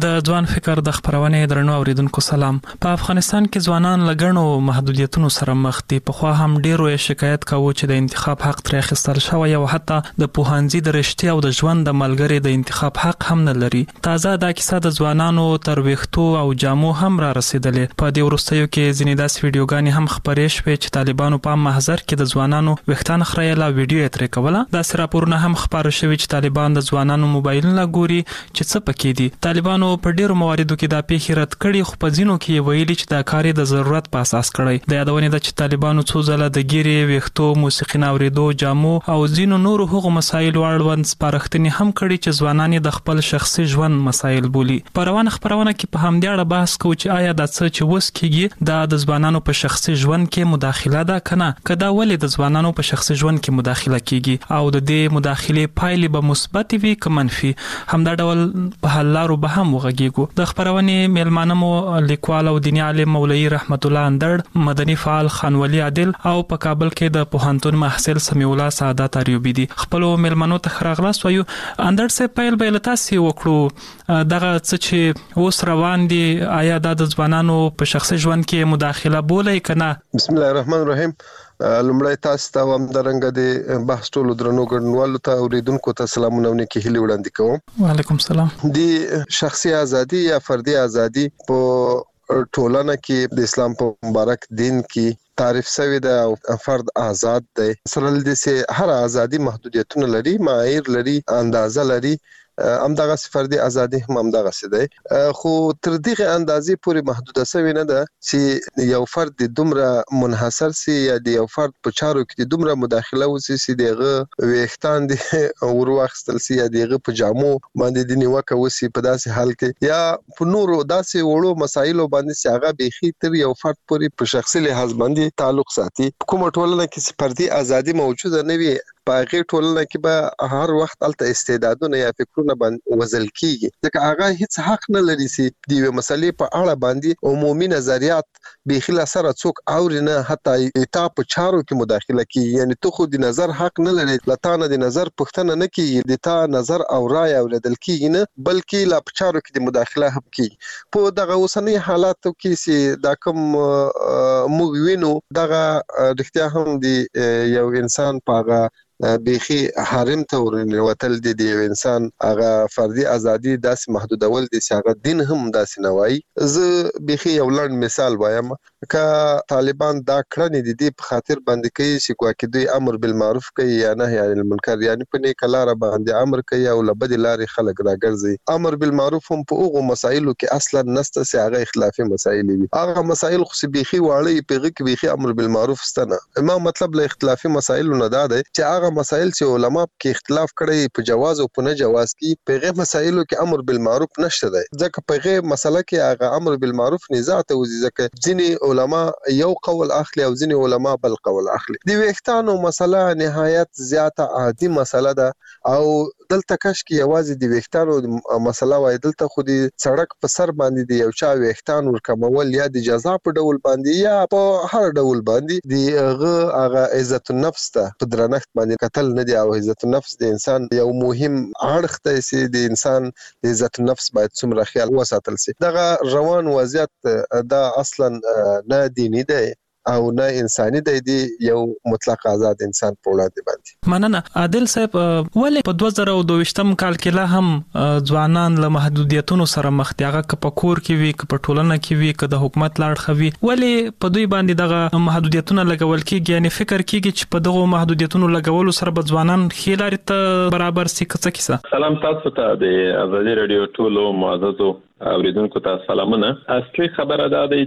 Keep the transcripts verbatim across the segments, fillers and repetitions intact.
د ځوان فکر د خبرونې درنو اوریدونکو سلام. په افغانستان کې ځوانان لګڼو محدودیتونو سره مخ دي. په خو هم ډیرو شکایت کاوه چې د انتخاب حق تر اخیستل شوی او حتی د پوهنځي د رشتي او د ژوند د ملګری د انتخاب حق هم نه لري. تازه دا کیسه د ځوانانو تر ویښتو او جامو هم را رسیدلې. په دې وروستیو کې ځینې داسې ویډیوګانې هم خپرې شوې چې طالبانو په محضر کې د ځوانانو ویښتان خریله ویډیو یې ترې کوله. داسې راپورونه هم خپاره شوي چې طالبان د ځوانانو موبایلونه ګوري چې څه پکې دي. طالبانو په ډیرو مواردو کې دا پیښې رد کړي، خو په ځینو کې ویلي چې دا کار د ضرورت په اساس کړی. د یادونې ده چې طالبانو څو ځله د ګیرې، ویښتو، موسیقي اورېدو، جامو او ځینو نورو هغو مسایلو اړوند سپارښتنې هم کړي چې ځوانان د خپل شخصي ژوند مسایل بولي. په روانه خبرونه کې په همدې اړه بحث کوو چې آیا دا څه چې اوس کېږي دا د ځوانانو په شخصي ژوند کې مداخله ده که نه، که دا ولې د ځوانانو په شخصي ژوند کې مداخله کېږي او د دې مداخلې پایلې به مثبت وي که منفي. همدا ډول په حل لارو به هم وغږیږو. د خبرونې میلمانه مو لیکوال او دیني عالم مولوي رحمت الله اندړ، مدني فعال خانولي عادل او په کابل کې د پوهنتون محصل سمیع الله سعادت ایوبی دي. خپل میلمنو ته ښه راغلاست وایو. اندړ صاحب، پیل به له تاسې وکړو. دغه څه چې اوس روان دي آیا دا د ځوانانو په شخصي ژوند کې مداخله بولي که نه؟ بسم الله الرحمن الرحیم. لومړی تاسو ته هم درنګ د بحث ټولو درنو ګډونوالو ته اوریدونکو ته سلامونه او نیکې هیلې وړاندې کوم. وعلیکم السلام. د شخصي ازادي یا فردي ازادي په ټولنه کې د اسلام په مبارک دین کې تعریف شوی ده او فرد آزاد دی. سره د سه هر ازادي محدودیتونه لري، معایر لري، اندازه لري. ام دغه فردي ازادي هم ام دغه څه دی، خو تر دغه اندازې پورې محدوده شوی نه ده چې یو فرد دومره منحصر سي یا د یو فرد په چارو کې دومره مداخله وسی چې دغه ویښتان دي ورواخستل سي یا دغه په جامو باندې د نیوکه وسی په داسې حال کې یا په نورو داسې وړو مسایلو باندې چې هغه بيخي تر یو فرد پورې په شخصي لحاظ باندې تعلق ساتي. کومه ټولنه کې فردي ازادي موجوده نه وي، په هغه ټولنه کې به هر وخت الته استعدادونه یا فکرونه باندې وزل کیږي، ځکه هغه هیڅ حق نه لري چې د یو مسلې په اړه باندې عمومي نظریات بخیله سره څوک اوري نه، حتی تا په چارو کې مداخله کوي. یعنی ته خو د نظر حق نه لري، لته د نظر پوښتنه نه کیږي، د تا نظر او رائے اوریدل کیږي نه، بلکې لا په چارو کې د مداخله هم کیږي. په دغه اوسنۍ حالاتو کې چې دا کوم موږ وینو، دغه رښتیا هم د یو انسان په بيخي حرم ته ورنوتل دي د انسان هغه فردي ازادي داسې محدودول دي چې هغه دین هم داسې نه وایي. زه بيخي یو لړ مثال وایم. که طالبان دا کړنې دي د په خاطر باندې کوي چې ګواکې دوی امر بالمعروف کوي یا نهي عن المنکر، یعنی په نیک لار باندې امر کوي او له بد لارې خلک راګرځي. امر بالمعروف هم په هغو مسایلو کې اصلا نسته چې هغه اختلافي مسایل دي. هغه مسایل خو بيخي واړه پیغه کې بيخي امر بالمعروف ستنه. ما مطلب له اختلافي مسایلو نه دا دی چې هغه مسائل چې علما کې اختلاف کړي په جواز او په نه جواز کې، په غیر مسایلو کې امر بالمعروف نشته دی. ځکه په غیر مسله کې هغه امر بالمعروف نزاع ته وځي، ځکه ځینې علما یو قول اخلي او ځینې علما بل قول اخلي. د ویښتانو مسله نهایت زیاته عادي مسله ده او دلته کش کې یوازې د ویښتانو مسله وای، دلته خو د سړک په سر باندې د یو چا ویښتان ورکمول یا د جزا په ډول باندې یا په هر ډول باندې دغه هغه عزت النفس ته په درنښت باندې قتل نه دی. او عزت النفس د انسان یو مهم اړخ دی چې د انسان د عزت النفس باید څومره خیال وساتل شي. دغه روان وضعیت دا اصلا نه دیني دی او نه انساني دی، دی یو مطلق آزاد انسان په وړاندې باندې. مننه. عادل صاحب، ولې په دوه زره او دویشتم کال کې لا هم ځوانان له محدودیتونو سره مخ دي، هغه که په کور کې وي که په ټولنه کې وي که د حکومت له اړخه وي، ولې په دوی باندې دغه محدودیتونه لګول کېږي؟ یعنې فکر کېږي چې په دغو محدودیتونو لګولو سره به ځوانان ښې لارې ته برابر سي که څه کیسه؟ سلام تاسو ته د ازادي راډیو ټولو معززو اوریدونکو ته سلامونه. اصلي خبره دا دی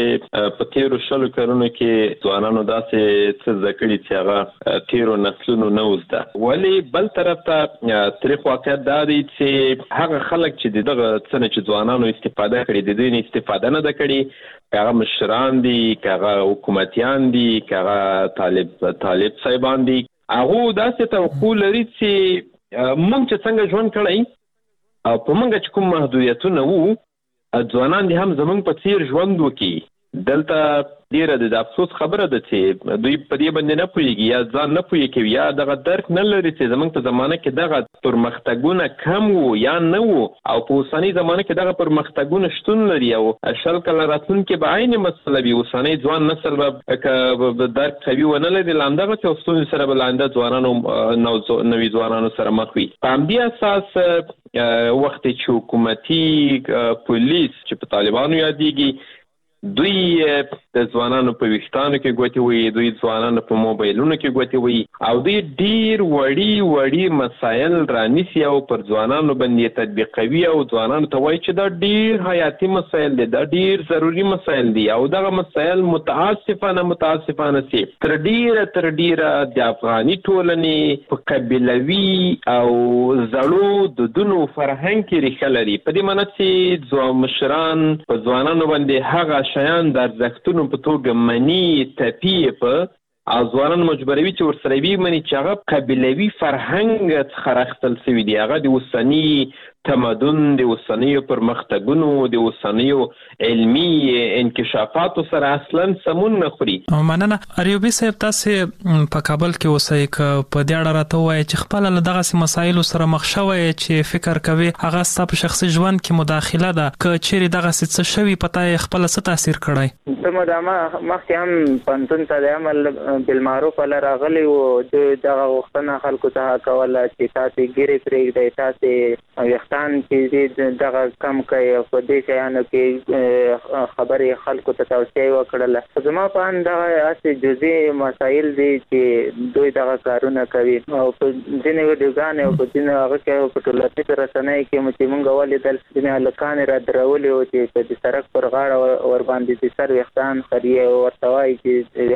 چې په تیرو شلو کلونو کې ځوانانو داسې څه زده کړي چې هغه تیرو نسلونو نه وزده. ولې بل طرف ته تاریخ واقعیت دا دی چې هغه خلک چې دغه څه نه چې ځوانانو استفاده کړي د دوی نه استفاده نه ده کړي، که هغه مشران دي، که هغه حکومتیان دي، که هغه طالب طالب صاحبان دي، هغه داسې توقع لري چې موږ چې څنګه ژوند کړی او په موږ چې کوم محدودیتونه وو، ځوانان دي هم زموږ په څیر ژوند وکړي. دلته ډیره د افسوس خبره ده چې دوی په دې باندې نه پوهیږي یا ځان نه پوهیږي کوي یا دغه درک نه لري چې زموږ په زمانه کې دغه پرمختګونه کم وو یا نه وو او په اوسنۍ زمانه کې دغه پرمختګونه شتون لري او شل کله راتلونکي به عین مسله وي. اوسنۍ ځوان نسل به درک کوي ونه لري لاندغه چې ستونزې سره به لاندې ځوانانو نوي ځوانانو سره مخ وي. په همدې اساس وخت چې حکومتي پولیس چې په طالبانو یادېږي دوی د ځوانانو په ویښتانو کې ګوتې وي، دوی ځوانانو په موبایلونو کې ګوتې وي او دوی ډیر وړي وړي مسایل رانیسي او پر ځوانانو باندې تطبیقوي او ځوانانو ته وایي چې دا ډیر حیاتي مسایل دي، دا ډیر ضروري مسایل دي او دغه مسایل متاسفانه متاسفانه سي تر ډیره تر ډیره د افغاني ټولنې په قبیلوي او زړو دودونو فرهنګ کې ریښه لري. په دې معنی چې ځوان مشران په ځوانانو باندې هغه شیان د ارزښتونو په توګه مني تپي په او ځوانان مجبروي چې ورسره وي مني چې هغه قبیلوي فرهنګ څخه راخیستل شوي دي. هغه د اوسني تمدن د اوسنیو پرمختګونو د اوسنیو علمي انکشافاتو سره اصلا سمون نه خوري. مننه. اریوبي صاحب تاسو په کابل کې اوسئ که په دې اړه راته وایي چې خپل له دغه مسایلو سره مخ شوی چې فکر کوي هغه ستاسو په شخصي ژوند کې مداخله ده که چیرې دغه څه شوی پته خپل څه تاثیر کړی؟ ته مدامه مخکې هم پنځون ته د عمل بالمعروف ولا راغلی او دغه وختونه خلکو ته کوله چې تاسو ګیري پرېږدئ، تاسو وختان چې دغه کم کوي په دې شیانو کې خبرې خلکو ته توصیه وکړله. زما په اند دغه اسې جزئي مسایل دي چې دوی دغه کارونه کوي او په ځینې ویډیوګانې او په ځینې هغه کې په ټولنیزو رسنیو کې چې موږ ولیدل ځینې هلکانې را درولي وو چې په د سړک پر غاړه ورباندې د سر ویښتان خریي او ورته وایي چې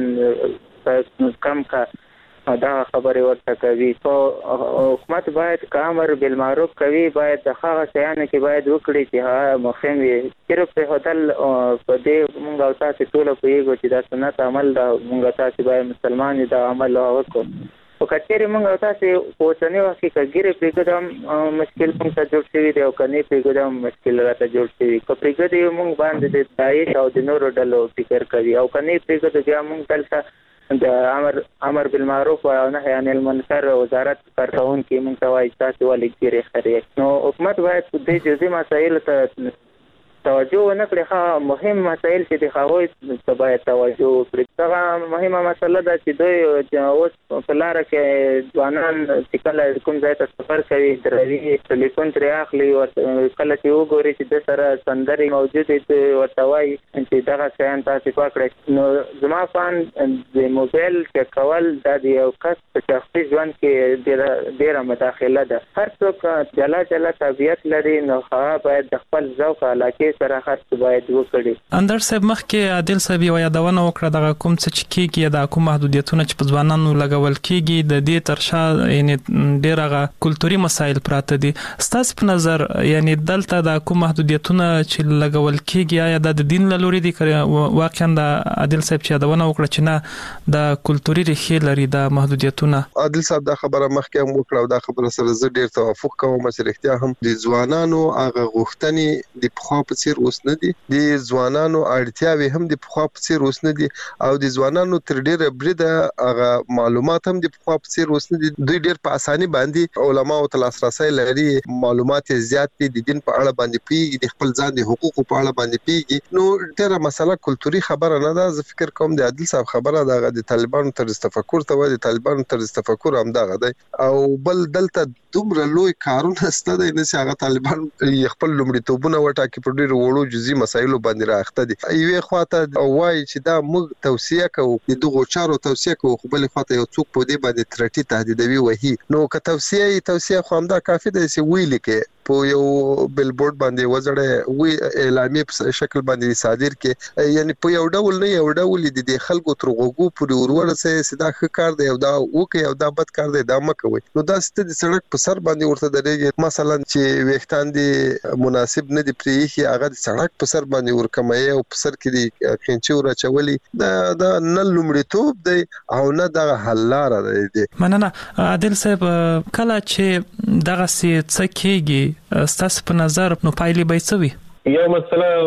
ویښتان کم کا دا خبرې ورته کوي. خو حکومت باید که امر بالمعروف کوي باید د هغه شیانو کې باید وکړي چې هغه مهم وي. صرف پرېښودل په دې موږ او تاسې ټوله پوهېږو چې دا سنت عمل ده، موږ او تاسې باید مسلمان یو دا عمل وکړو. خو که چېرې موږ او تاسې په اوسني وخت کې که ګیرې پرېږدو هم مشکل موږ ته جوړ شوي دی او که نه پرېږدو هم مشکل راته جوړ شوي. که پرېږدو موږ باندې د داعش او د نورو ډلو فکر کوي او که نه پرېږدو بیا موږ دلته د امر امر بالمعروف او نهي عن المنکر وزارت کارکونکي موږ ته وایي تاسو ولې ګیرې خرئ. نو حکومت باید په دې جزئي مسایلو ته توجه ونه کړي. ښه مهم مسایل چې د هغوی ته باید توجه وکړي. دغه مهمه مسله ده چې دوی اوس په لاره کې ځوانان چې کله کوم ځای ته سفر کوي دروي ټلیفون ترې اخلي، کله چې وګوري چې د سره سندرې موجودې دي ورته وایي چې دغه شیان تاسې پاکړئ. نو زما په اند د موبایل چک کول دا د یو کس په شخصي ژوند کې ډېره ډېره مداخله ده. هر څوک جلا جلا طبیعت لري نو هغه باید د خپل ذوق علاقې سره خرڅ باید وکړي. اندر صاحب مخکې عادل صاحب یو یادونه وکړه دغه کوم څه چې کېږي د کوم محدودیتونه چې په ځوانانو لګول کېږي د دې تر شا یعنی ډېر هغه کلتوري مسایل پراته دي. ستاسو په نظر یعنی دلته د کوم محدودیتونه چې لګول کېږي آیا د دین له لوري دي واقعا د عادل صاحب چې یادونه وکړه چې نه د کلتوري ریښې لري د محدودیتونه؟ عادل صاحب دا خبره مخکې هم وکړه او دا خبره سره زه ډېر توافق کوم چې رښتیا هم د ځوانانو هغه غوښتنې د پخوا په څیر اوس نه دي، د ځوانانو اړتیاوې هم د پخوا په څیر اوس نه دي او د ځوانانو تر ډیره بریده هغه معلومات هم د پخوا په څیر اوس نه دي. دوی ډیر په اساني باندې علما او لاسرسي لري، معلومات زیات دي، د دین په اړه باندې پیږي، د خپل ځان د حقوقو په اړه باندې پیږي. نو ډیره مسله کلتوري خبره نه ده. زه فکر کوم د عادل صاحب خبره ده د طالبانو طرز تفکر ته وایي، د طالبانو طرز تفکر هم دغه دی او بل دلته دومره لوی کارونه ستاسو نه چې هغه طالبان خپل لومړیتوبونه وټاکي په ډیرو وړو جزئي مسایلو باندې راخته دي. یوې خواته وایي چې دا موږ توصیه کوو د دغو چارو توصیه کوو، خو بل خواته یو څوک په دې باندې ترټي تهدیدوي وهي. نو که توصیه توصیه خو همدا کافي ده چې ویل کې په یو بلبورډ باندې وزړه وی اعلامیه په شکل باندې صادر کې، یعنی په یو ډول نه یو ډول د دې خلکو تر غوګو پورې ورور سه سدا ښه کار دی او دا وکي او دا بد کار دی دا مکوي. نو دا ست د سړک په سر باندې ورته درېږي مثلا چې وختان دي مناسب نه دی پریخي هغه د سړک په سر باندې ورکمای او په سر کې دی خنچو راچولي دا دا نه لومړیتوب دی او نه د حل لار دی. مننه. عادل صاحب کله چې دغه څه کېږي ستاسو په نظر نو پایلې به څه وي؟ یو مسله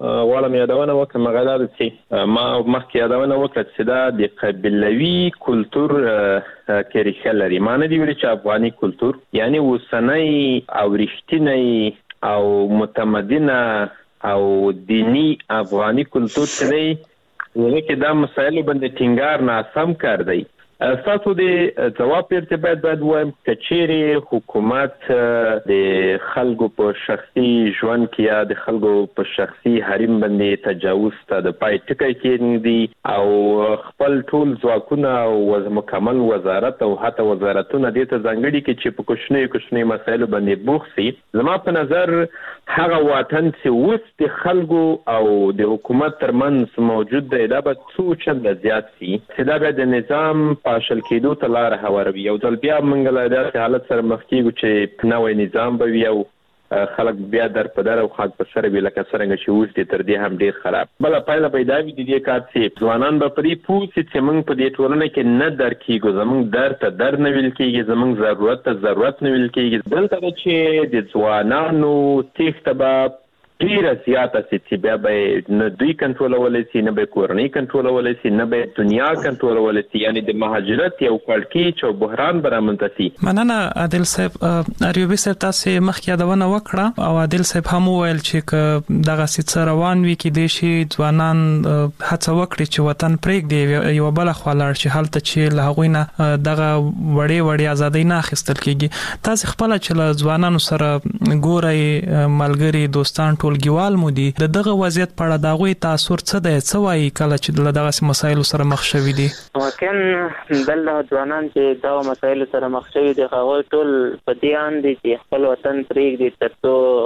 غواړم یادونه وکړم هغه دا چې ما مخکې یادونه وکړه چې دا د قبیلوي کلتور کې ریښه لري. ما نه دی ویلي چې افغاني کلتور یعنی اوسنی او رښتینی او متمدنه او دینی افغاني کلتور چې دی هغه کې دا مسایل باندې ټینګار ناسم کار دی. تاسو د جواب پرته باید باید وایم چې چیرې حکومت د خلکو په شخصي ژوند کې یا د خلکو په شخصي حریم باندې تجاوز ته د پای ټکی کېږي او خپل ټول ځواکونه او مکمل وزارت او حتی وزارتونه دې ته ځانګړي کې چې په کوچنۍ کوچنۍ مسایلو باندې بوخت شي. زما په نظر هغه واټن چې اوس د خلکو او د حکومت ترمنځ موجود دی دا به څو چنده زیات شي چې دا به د نظام پاشل کېدو ته لاره هواروي. یو ځل بیا موږ له داسې حالت سره مخ کېږو چې نوی نظام به وي او خلک بیا در په در او خاک په سر وي لکه څرنګه چې اوس دی تر دې هم ډېر خراب. بله پایله به یې دا وي د دې کار چې ځوانان به په دې پوه شي چې موږ په دې ټولنه کې نه در کېږو، زموږ در ته در نه ویل کېږي، زموږ ضرورت ته ضرورت نه ویل کېږي. دلته ده چې د ځوانانو تېښته به ډیره زیاته سي چې بیا به نه دوی کنټرولولی سي، نه به کورنۍ کنټرولولی سي، نه به دنیا کنټرولولی سي. یعنی د مهاجرت یو کړکېچ او بحران به رامنځته سي. مننه عادل صاحب. ایوبي صاحب تاسې مخکې یادونه وکړه او عادل صاحب هم وویل چې که دغسې څه روان وي کېدای شي ځوانان هڅه وکړي چې وطن پرېږدي یوه بله خوا لاړ شي هلته چې له هغوی نه دغه وړې وړې ازادۍ نه اخیستل کېږي. تاسې خپله چې له ځوانانو سره ګورئ ملګري دوستان ټولګیوال مو دي د دغه وضعیت په اړه د هغوی تاثر څه دی؟ څه وایي کله چې له دغسې مسایلو سره مخ شوي دي؟ واقعا دلته ځوانان چې دغه مسایلو سره مخ شوي دي هغوی ټول په دې اند دي چې خپل وطن پرېږدي تر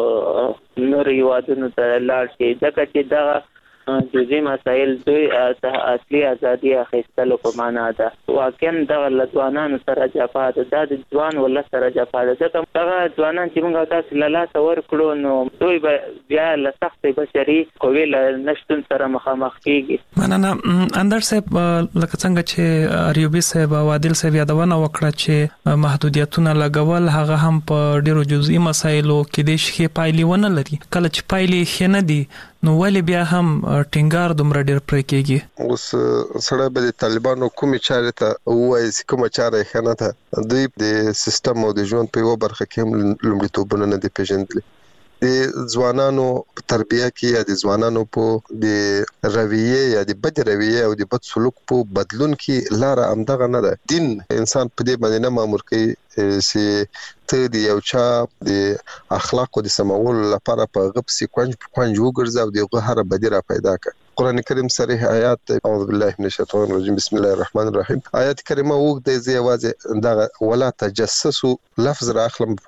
څو نورو هېوادونو ته لاړ شي، ځکه چې دغه جزئي مسایل دوی اصلي ازادي اخیستلو په معنا ده. واقعا دغه له ځوانانو سره جفا ده، دا د ځوان ولس سره جفا ده، ځکه دغه ځوانان چې موږ تاسو له لاسه ورکړو نو دوی به بیا له سختې بشري قوې له نشتون سره مخامخ کېږي. مننه اندر صاحب. لکه څنګه چې ایوبي صاحب او عادل صاحب یادونه وکړه چې محدودیتونه لګول هغه هم په ډیرو جزئي مسایلو کې د شي پایلې ونه لري. کله چې پایلې ښې نه دي نو ولې بیا هم ټینګار دومره ډیر پرې کېږي؟ اوس سره به د طالبانو کومې چارې ته وایي چې کومه چاره یې ښه نه ده. دوی د سیستم او د ژوند په یوه برخه کې هم لومړیتوبونه نه دي پېژندلي. د ځوانانو په تربیه کې یا د ځوانانو په د رویه یا د بد رویه او د بد سلوک په بدلون کې لاره همدغه نه ده. دین انسان په دې باندې نه مامور کوي چې ته د یو چا د اخلاقو د سمولو لپاره په غب سي کونج کونج وګرځي او دغه هر بدی را پیدا کړي. قرآن کریم صریح آیات اعوذ بالله من الشیطان الرجیم بسم الله الرحمن الرحیم آیات کریمه وګ د زی واځه دغه ولا تجسسوا لفظ را اخلم